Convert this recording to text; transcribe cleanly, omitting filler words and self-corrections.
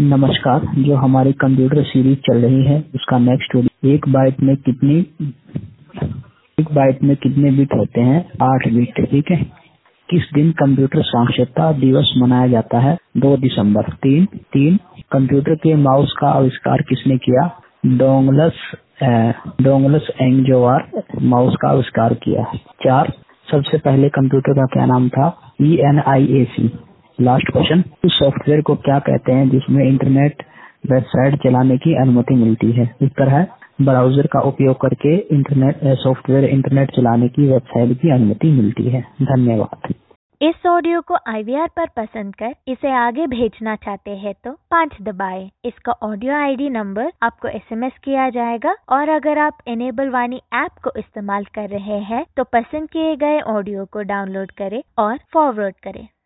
नमस्कार। जो हमारी कंप्यूटर सीरीज चल रही है उसका नेक्स्ट वीडियो एक बाइट में कितने बिट होते हैं? 8 बिट। ठीक है। किस दिन कंप्यूटर साक्षरता दिवस मनाया जाता है? 2 दिसंबर। 3 कंप्यूटर के माउस का आविष्कार किसने किया? डोंगलस एंगजोवार माउस का आविष्कार किया। 4 सबसे पहले कंप्यूटर का क्या नाम था? ENIAC। लास्ट क्वेश्चन, उस सॉफ्टवेयर को क्या कहते हैं जिसमें इंटरनेट वेबसाइट चलाने की अनुमति मिलती है? उत्तर है ब्राउजर का उपयोग करके सॉफ्टवेयर इंटरनेट चलाने की वेबसाइट की अनुमति मिलती है। धन्यवाद। इस ऑडियो को IVR पर पसंद कर इसे आगे भेजना चाहते हैं तो 5 दबाएं। इसका ऑडियो ID नंबर आपको SMS किया जाएगा और अगर आप इनेबल वाणी ऐप को इस्तेमाल कर रहे हैं तो पसंद किए गए ऑडियो को डाउनलोड करें और फॉरवर्ड करें।